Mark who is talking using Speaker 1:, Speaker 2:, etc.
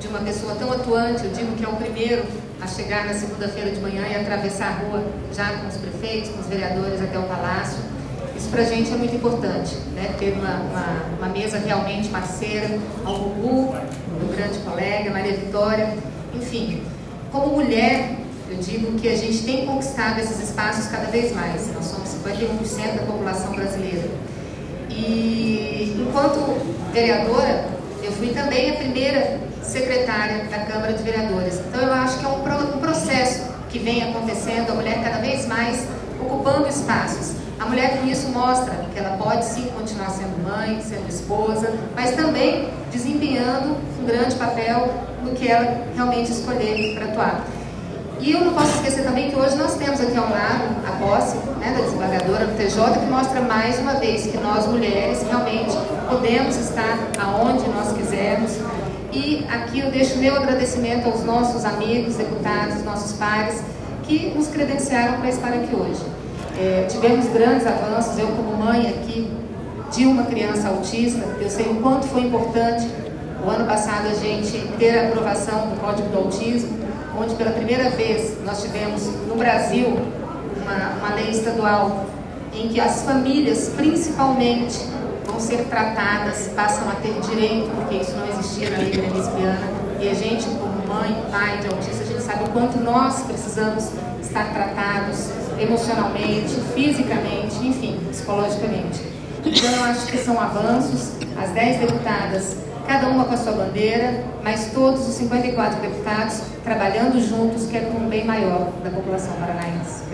Speaker 1: de uma pessoa tão atuante. Eu digo que é o primeiro a chegar na segunda-feira de manhã e atravessar a rua já com os prefeitos, com os vereadores até o Palácio. Isso para a gente é muito importante, né? Ter uma mesa realmente parceira, ao Gugu, meu grande colega, Maria Vitória, enfim. Como mulher, eu digo que a gente tem conquistado esses espaços cada vez mais. Nós somos 51% da população brasileira. E enquanto vereadora, eu fui também a primeira secretária da Câmara de Vereadores. Então eu acho que é um processo que vem acontecendo, a mulher cada vez mais ocupando espaços. A mulher com isso mostra que ela pode sim continuar sendo mãe, sendo esposa, mas também desempenhando um grande papel no que ela realmente escolher para atuar. E eu não posso esquecer também que hoje nós temos aqui ao lado a posse, né, da desembargadora do TJ, que mostra mais uma vez que nós mulheres realmente podemos estar aonde nós quisermos. E aqui eu deixo meu agradecimento aos nossos amigos, deputados, nossos pares, que nos credenciaram para estar aqui hoje. Tivemos grandes avanços. Eu, como mãe aqui de uma criança autista, eu sei o quanto foi importante o ano passado a gente ter a aprovação do Código do Autismo, onde pela primeira vez nós tivemos no Brasil uma lei estadual em que as famílias, principalmente, vão ser tratadas, passam a ter direito, porque isso não existia na lei gremispiana, e a gente, como mãe, pai de autista, a gente sabe o quanto nós precisamos estar tratados emocionalmente, fisicamente, enfim, psicologicamente. Então eu acho que são avanços, as 10 deputadas, cada uma com a sua bandeira, mas todos os 54 deputados trabalhando juntos, que é com um bem maior da população paranaense.